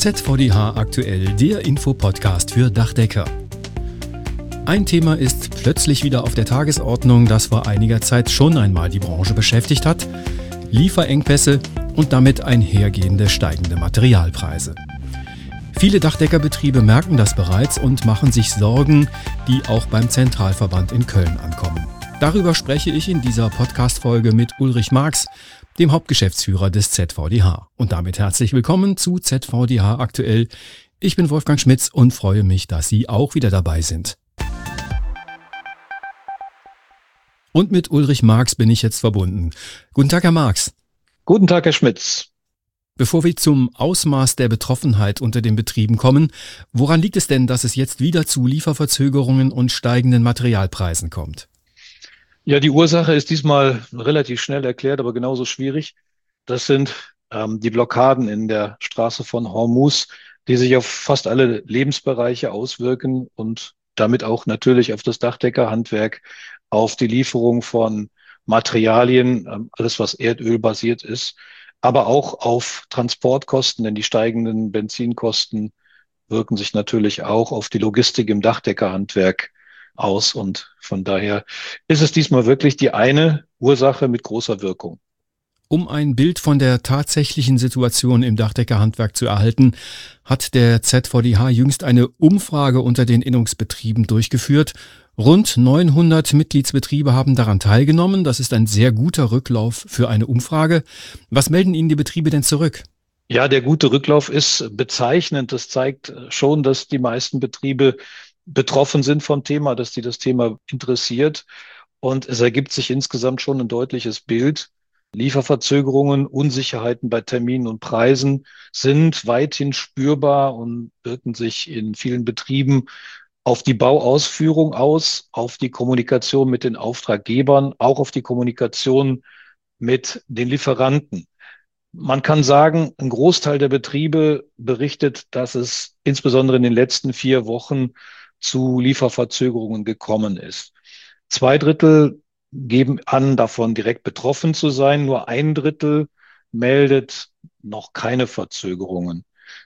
ZVDH aktuell, der Infopodcast für Dachdecker. Ein Thema ist plötzlich wieder auf der Tagesordnung, das vor einiger Zeit schon einmal die Branche beschäftigt hat: Lieferengpässe und damit einhergehende steigende Materialpreise. Viele Dachdeckerbetriebe merken das bereits und machen sich Sorgen, die auch beim Zentralverband in Köln ankommen. Darüber spreche ich in dieser Podcast-Folge mit Ulrich Marx, dem Hauptgeschäftsführer des ZVDH. Und damit herzlich willkommen zu ZVDH aktuell. Ich bin Wolfgang Schmitz und freue mich, dass Sie auch wieder dabei sind. Und mit Ulrich Marx bin ich jetzt verbunden. Guten Tag, Herr Marx. Guten Tag, Herr Schmitz. Bevor wir zum Ausmaß der Betroffenheit unter den Betrieben kommen, woran liegt es denn, dass es jetzt wieder zu Lieferverzögerungen und steigenden Materialpreisen kommt? Ja, die Ursache ist diesmal relativ schnell erklärt, aber genauso schwierig. Das sind die Blockaden in der Straße von Hormuz, die sich auf fast alle Lebensbereiche auswirken und damit auch natürlich auf das Dachdeckerhandwerk, auf die Lieferung von Materialien, alles was erdölbasiert ist, aber auch auf Transportkosten, denn die steigenden Benzinkosten wirken sich natürlich auch auf die Logistik im Dachdeckerhandwerk aus. Und von daher ist es diesmal wirklich die eine Ursache mit großer Wirkung. Um ein Bild von der tatsächlichen Situation im Dachdeckerhandwerk zu erhalten, hat der ZVDH jüngst eine Umfrage unter den Innungsbetrieben durchgeführt. Rund 900 Mitgliedsbetriebe haben daran teilgenommen. Das ist ein sehr guter Rücklauf für eine Umfrage. Was melden Ihnen die Betriebe denn zurück? Ja, der gute Rücklauf ist bezeichnend. Das zeigt schon, dass die meisten Betriebe betroffen sind vom Thema, dass die das Thema interessiert. Und es ergibt sich insgesamt schon ein deutliches Bild. Lieferverzögerungen, Unsicherheiten bei Terminen und Preisen sind weithin spürbar und wirken sich in vielen Betrieben auf die Bauausführung aus, auf die Kommunikation mit den Auftraggebern, auch auf die Kommunikation mit den Lieferanten. Man kann sagen, ein Großteil der Betriebe berichtet, dass es insbesondere in den letzten 4 Wochen zu Lieferverzögerungen gekommen ist. 2 Drittel geben an, davon direkt betroffen zu sein. Nur 1 Drittel meldet noch keine Verzögerungen.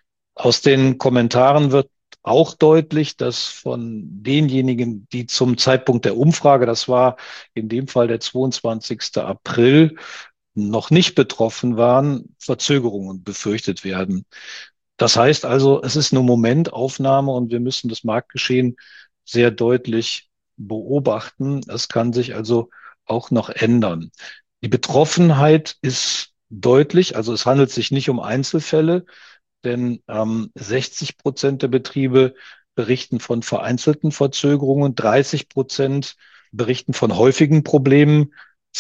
Aus den Kommentaren wird auch deutlich, dass von denjenigen, die zum Zeitpunkt der Umfrage, das war in dem Fall der 22. April, noch nicht betroffen waren, Verzögerungen befürchtet werden. Das heißt also, es ist eine Momentaufnahme und wir müssen das Marktgeschehen sehr deutlich beobachten. Es kann sich also auch noch ändern. Die Betroffenheit ist deutlich, also es handelt sich nicht um Einzelfälle, denn 60% der Betriebe berichten von vereinzelten Verzögerungen, 30% berichten von häufigen Problemen,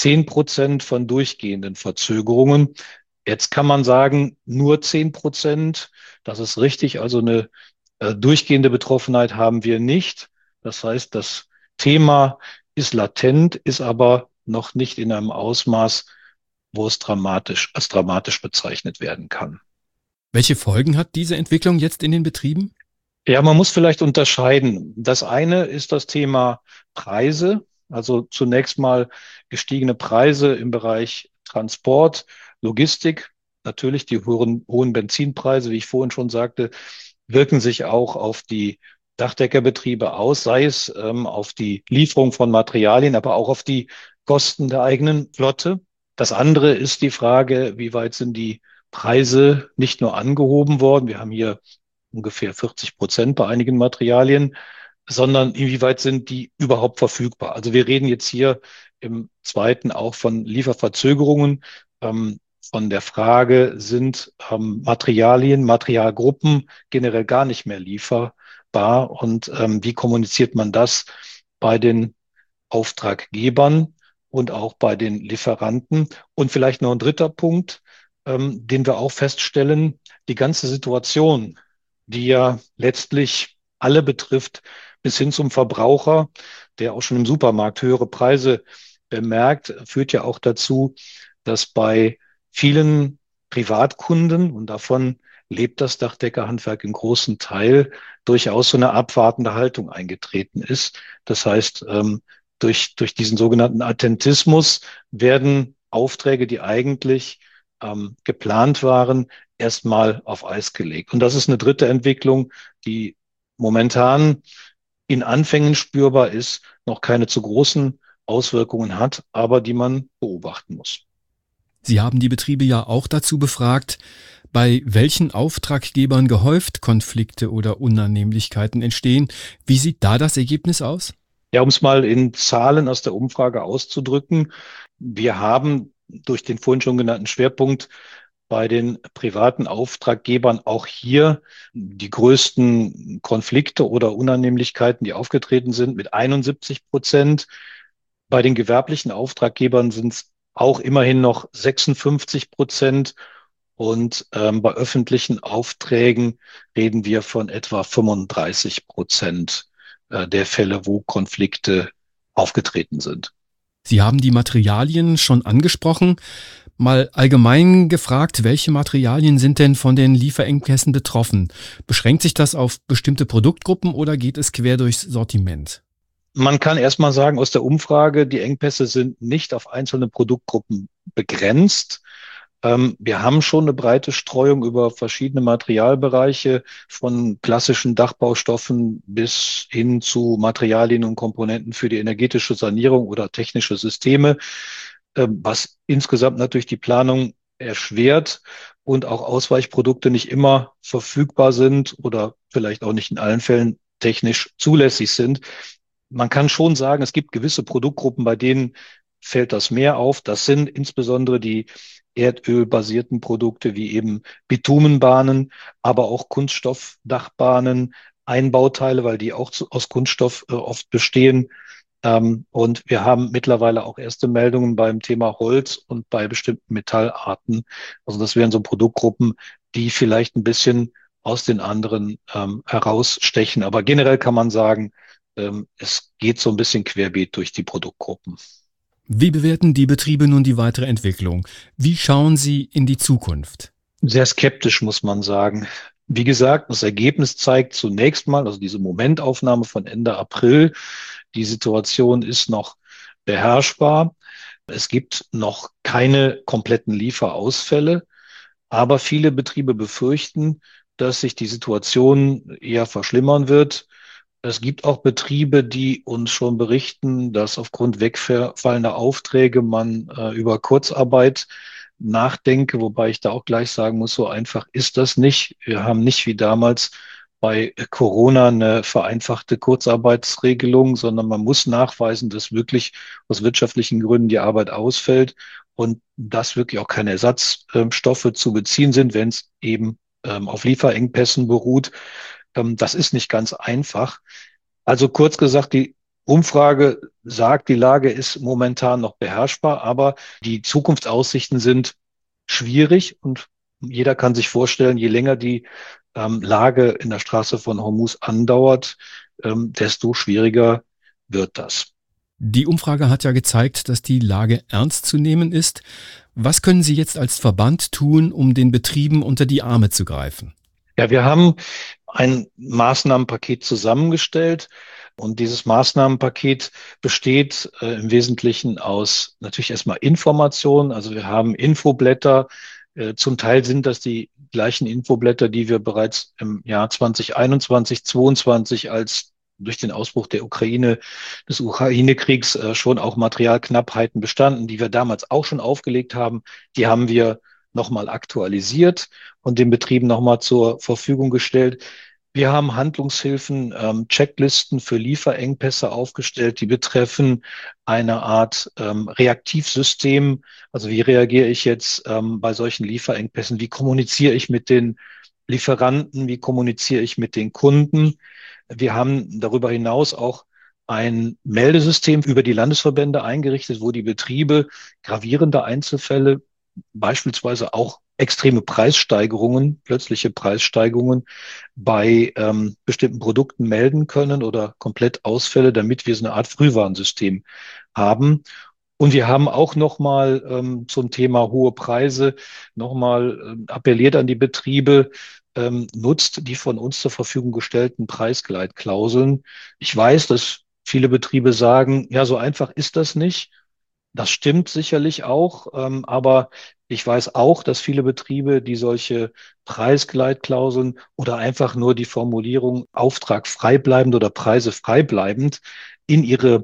10% von durchgehenden Verzögerungen. Jetzt kann man sagen, nur 10%, das ist richtig, also eine durchgehende Betroffenheit haben wir nicht. Das heißt, das Thema ist latent, ist aber noch nicht in einem Ausmaß, wo es als dramatisch bezeichnet werden kann. Welche Folgen hat diese Entwicklung jetzt in den Betrieben? Ja, man muss vielleicht unterscheiden. Das eine ist das Thema Preise. Also zunächst mal gestiegene Preise im Bereich Transport, Logistik. Natürlich die hohen Benzinpreise, wie ich vorhin schon sagte, wirken sich auch auf die Dachdeckerbetriebe aus, sei es auf die Lieferung von Materialien, aber auch auf die Kosten der eigenen Flotte. Das andere ist die Frage, wie weit sind die Preise nicht nur angehoben worden? Wir haben hier ungefähr 40% bei einigen Materialien, sondern inwieweit sind die überhaupt verfügbar? Also wir reden jetzt hier im zweiten auch von Lieferverzögerungen, von der Frage, sind Materialien, Materialgruppen generell gar nicht mehr lieferbar und wie kommuniziert man das bei den Auftraggebern und auch bei den Lieferanten? Und vielleicht noch ein dritter Punkt, den wir auch feststellen: die ganze Situation, die ja letztlich alle betrifft, bis hin zum Verbraucher, der auch schon im Supermarkt höhere Preise bemerkt, führt ja auch dazu, dass bei vielen Privatkunden, und davon lebt das Dachdeckerhandwerk im großen Teil, durchaus so eine abwartende Haltung eingetreten ist. Das heißt, durch diesen sogenannten Attentismus werden Aufträge, die eigentlich geplant waren, erstmal auf Eis gelegt. Und das ist eine dritte Entwicklung, die momentan in Anfängen spürbar ist, noch keine zu großen Auswirkungen hat, aber die man beobachten muss. Sie haben die Betriebe ja auch dazu befragt, bei welchen Auftraggebern gehäuft Konflikte oder Unannehmlichkeiten entstehen. Wie sieht da das Ergebnis aus? Ja, um es mal in Zahlen aus der Umfrage auszudrücken, wir haben durch den vorhin schon genannten Schwerpunkt bei den privaten Auftraggebern auch hier die größten Konflikte oder Unannehmlichkeiten, die aufgetreten sind, mit 71%. Bei den gewerblichen Auftraggebern sind es auch immerhin noch 56%. Und bei öffentlichen Aufträgen reden wir von etwa 35% der Fälle, wo Konflikte aufgetreten sind. Sie haben die Materialien schon angesprochen. Mal allgemein gefragt, welche Materialien sind denn von den Lieferengpässen betroffen? Beschränkt sich das auf bestimmte Produktgruppen oder geht es quer durchs Sortiment? Man kann erstmal sagen, aus der Umfrage, die Engpässe sind nicht auf einzelne Produktgruppen begrenzt. Wir haben schon eine breite Streuung über verschiedene Materialbereiche, von klassischen Dachbaustoffen bis hin zu Materialien und Komponenten für die energetische Sanierung oder technische Systeme, was insgesamt natürlich die Planung erschwert und auch Ausweichprodukte nicht immer verfügbar sind oder vielleicht auch nicht in allen Fällen technisch zulässig sind. Man kann schon sagen, es gibt gewisse Produktgruppen, bei denen fällt das mehr auf. Das sind insbesondere die erdölbasierten Produkte wie eben Bitumenbahnen, aber auch Kunststoffdachbahnen, Einbauteile, weil die auch aus Kunststoff oft bestehen. Und wir haben mittlerweile auch erste Meldungen beim Thema Holz und bei bestimmten Metallarten. Also das wären so Produktgruppen, die vielleicht ein bisschen aus den anderen herausstechen. Aber generell kann man sagen, es geht so ein bisschen querbeet durch die Produktgruppen. Wie bewerten die Betriebe nun die weitere Entwicklung? Wie schauen sie in die Zukunft? Sehr skeptisch, muss man sagen. Wie gesagt, das Ergebnis zeigt zunächst mal, also diese Momentaufnahme von Ende April, die Situation ist noch beherrschbar. Es gibt noch keine kompletten Lieferausfälle, aber viele Betriebe befürchten, dass sich die Situation eher verschlimmern wird. Es gibt auch Betriebe, die uns schon berichten, dass aufgrund wegfallender Aufträge man über Kurzarbeit nachdenke, wobei ich da auch gleich sagen muss, so einfach ist das nicht. Wir haben nicht wie damals bei Corona eine vereinfachte Kurzarbeitsregelung, sondern man muss nachweisen, dass wirklich aus wirtschaftlichen Gründen die Arbeit ausfällt und dass wirklich auch keine Ersatzstoffe zu beziehen sind, wenn es eben auf Lieferengpässen beruht. Das ist nicht ganz einfach. Also kurz gesagt, die Umfrage sagt, die Lage ist momentan noch beherrschbar, aber die Zukunftsaussichten sind schwierig und jeder kann sich vorstellen, je länger die Lage in der Straße von Hormuz andauert, desto schwieriger wird das. Die Umfrage hat ja gezeigt, dass die Lage ernst zu nehmen ist. Was können Sie jetzt als Verband tun, um den Betrieben unter die Arme zu greifen? Ja, wir haben ein Maßnahmenpaket zusammengestellt und dieses Maßnahmenpaket besteht im Wesentlichen aus natürlich erstmal Informationen. Also wir haben Infoblätter. Zum Teil sind das die gleichen Infoblätter, die wir bereits im Jahr 2021, 2022 als durch den Ausbruch des Ukraine-Kriegs schon auch Materialknappheiten bestanden, die wir damals auch schon aufgelegt haben. Die haben wir nochmal aktualisiert und den Betrieben nochmal zur Verfügung gestellt. Wir haben Handlungshilfen, Checklisten für Lieferengpässe aufgestellt, die betreffen eine Art Reaktivsystem. Also wie reagiere ich jetzt bei solchen Lieferengpässen? Wie kommuniziere ich mit den Lieferanten? Wie kommuniziere ich mit den Kunden? Wir haben darüber hinaus auch ein Meldesystem über die Landesverbände eingerichtet, wo die Betriebe gravierende Einzelfälle, beispielsweise auch extreme Preissteigerungen, plötzliche Preissteigerungen bei bestimmten Produkten melden können oder komplett Ausfälle, damit wir so eine Art Frühwarnsystem haben. Und wir haben auch nochmal zum Thema hohe Preise nochmal appelliert an die Betriebe, nutzt die von uns zur Verfügung gestellten Preisgleitklauseln. Ich weiß, dass viele Betriebe sagen, ja, so einfach ist das nicht. Das stimmt sicherlich auch, aber Ich weiß auch, dass viele Betriebe, die solche Preisgleitklauseln oder einfach nur die Formulierung Auftrag freibleibend oder Preise freibleibend in ihre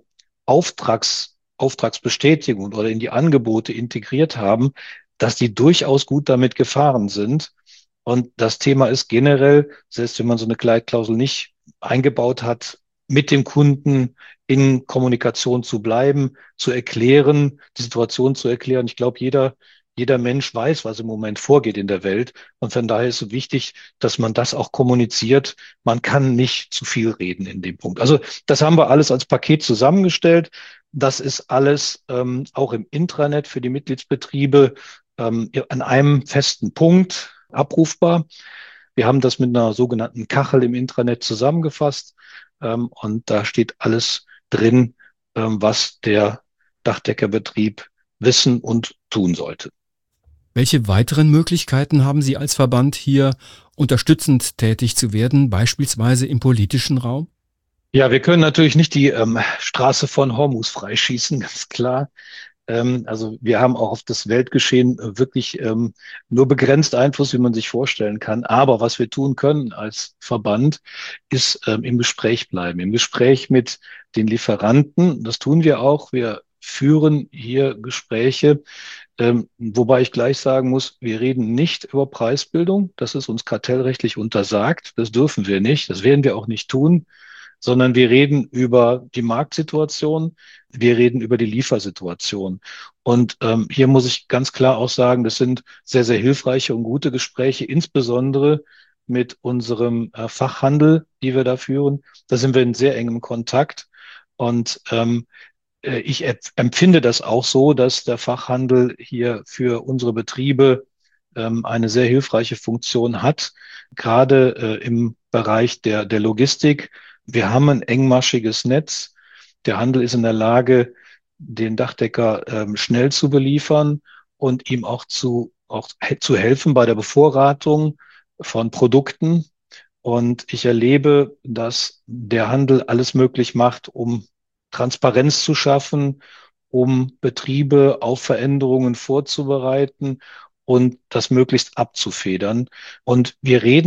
Auftragsbestätigung oder in die Angebote integriert haben, dass die durchaus gut damit gefahren sind. Und das Thema ist generell, selbst wenn man so eine Gleitklausel nicht eingebaut hat, mit dem Kunden in Kommunikation zu bleiben, zu erklären, die Situation zu erklären. Ich glaube, jeder Mensch weiß, was im Moment vorgeht in der Welt. Und von daher ist es wichtig, dass man das auch kommuniziert. Man kann nicht zu viel reden in dem Punkt. Also das haben wir alles als Paket zusammengestellt. Das ist alles auch im Intranet für die Mitgliedsbetriebe an einem festen Punkt abrufbar. Wir haben das mit einer sogenannten Kachel im Intranet zusammengefasst und da steht alles drin, was der Dachdeckerbetrieb wissen und tun sollte. Welche weiteren Möglichkeiten haben Sie als Verband, hier unterstützend tätig zu werden, beispielsweise im politischen Raum? Ja, wir können natürlich nicht die Straße von Hormuz freischießen, ganz klar. Also wir haben auch auf das Weltgeschehen wirklich nur begrenzt Einfluss, wie man sich vorstellen kann. Aber was wir tun können als Verband, ist im Gespräch bleiben, im Gespräch mit den Lieferanten. Das tun wir auch. Wir führen hier Gespräche, wobei ich gleich sagen muss, wir reden nicht über Preisbildung. Das ist uns kartellrechtlich untersagt. Das dürfen wir nicht. Das werden wir auch nicht tun, sondern wir reden über die Marktsituation, wir reden über die Liefersituation. Und hier muss ich ganz klar auch sagen, das sind sehr, sehr hilfreiche und gute Gespräche, insbesondere mit unserem Fachhandel, die wir da führen. Da sind wir in sehr engem Kontakt. Und ich empfinde das auch so, dass der Fachhandel hier für unsere Betriebe eine sehr hilfreiche Funktion hat, gerade im Bereich der Logistik. Wir haben ein engmaschiges Netz. Der Handel ist in der Lage, den Dachdecker schnell zu beliefern und ihm auch zu helfen bei der Bevorratung von Produkten. Und ich erlebe, dass der Handel alles möglich macht, um Transparenz zu schaffen, um Betriebe auf Veränderungen vorzubereiten und das möglichst abzufedern. Und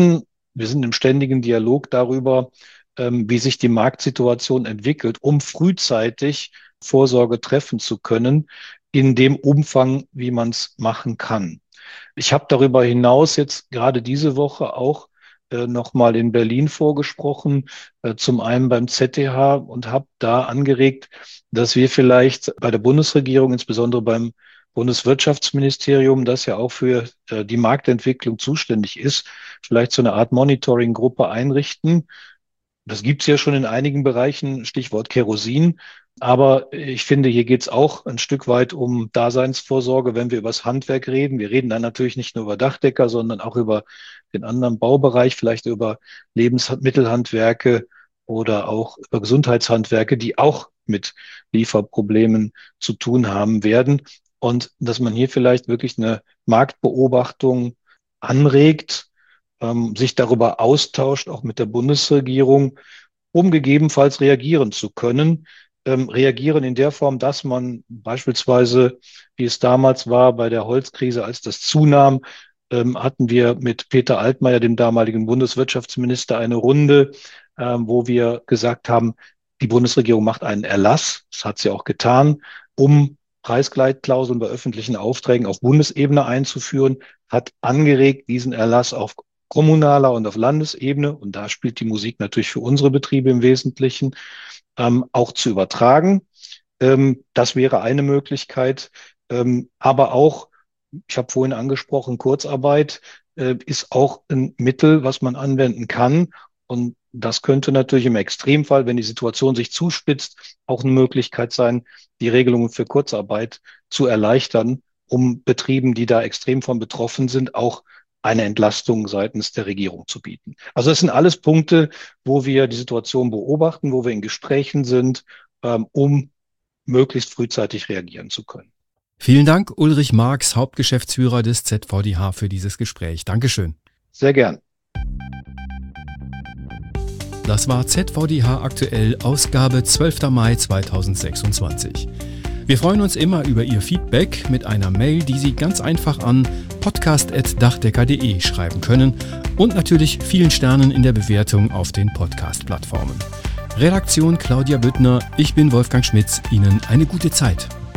wir sind im ständigen Dialog darüber, wie sich die Marktsituation entwickelt, um frühzeitig Vorsorge treffen zu können, in dem Umfang, wie man es machen kann. Ich habe darüber hinaus jetzt gerade diese Woche auch nochmal in Berlin vorgesprochen, zum einen beim ZDH und habe da angeregt, dass wir vielleicht bei der Bundesregierung, insbesondere beim Bundeswirtschaftsministerium, das ja auch für die Marktentwicklung zuständig ist, vielleicht so eine Art Monitoring-Gruppe einrichten. Das gibt's ja schon in einigen Bereichen, Stichwort Kerosin. Aber ich finde, hier geht's auch ein Stück weit um Daseinsvorsorge, wenn wir über das Handwerk reden. Wir reden dann natürlich nicht nur über Dachdecker, sondern auch über den anderen Baubereich, vielleicht über Lebensmittelhandwerke oder auch über Gesundheitshandwerke, die auch mit Lieferproblemen zu tun haben werden. Und dass man hier vielleicht wirklich eine Marktbeobachtung anregt, sich darüber austauscht, auch mit der Bundesregierung, um gegebenenfalls reagieren zu können. Reagieren in der Form, dass man beispielsweise, wie es damals war bei der Holzkrise, als das zunahm, hatten wir mit Peter Altmaier, dem damaligen Bundeswirtschaftsminister, eine Runde, wo wir gesagt haben, die Bundesregierung macht einen Erlass, das hat sie auch getan, um Preisgleitklauseln bei öffentlichen Aufträgen auf Bundesebene einzuführen, hat angeregt, diesen Erlass auf kommunaler und auf Landesebene, und da spielt die Musik natürlich für unsere Betriebe im Wesentlichen, auch zu übertragen. Das wäre eine Möglichkeit. Aber auch, ich habe vorhin angesprochen, Kurzarbeit ist auch ein Mittel, was man anwenden kann. Und das könnte natürlich im Extremfall, wenn die Situation sich zuspitzt, auch eine Möglichkeit sein, die Regelungen für Kurzarbeit zu erleichtern, um Betrieben, die da extrem von betroffen sind, auch eine Entlastung seitens der Regierung zu bieten. Also das sind alles Punkte, wo wir die Situation beobachten, wo wir in Gesprächen sind, um möglichst frühzeitig reagieren zu können. Vielen Dank, Ulrich Marx, Hauptgeschäftsführer des ZVDH, für dieses Gespräch. Dankeschön. Sehr gern. Das war ZVDH aktuell, Ausgabe 12. Mai 2026. Wir freuen uns immer über Ihr Feedback mit einer Mail, die Sie ganz einfach an podcast@dachdecker.de schreiben können und natürlich vielen Sternen in der Bewertung auf den Podcast-Plattformen. Redaktion Claudia Büttner, ich bin Wolfgang Schmitz, Ihnen eine gute Zeit.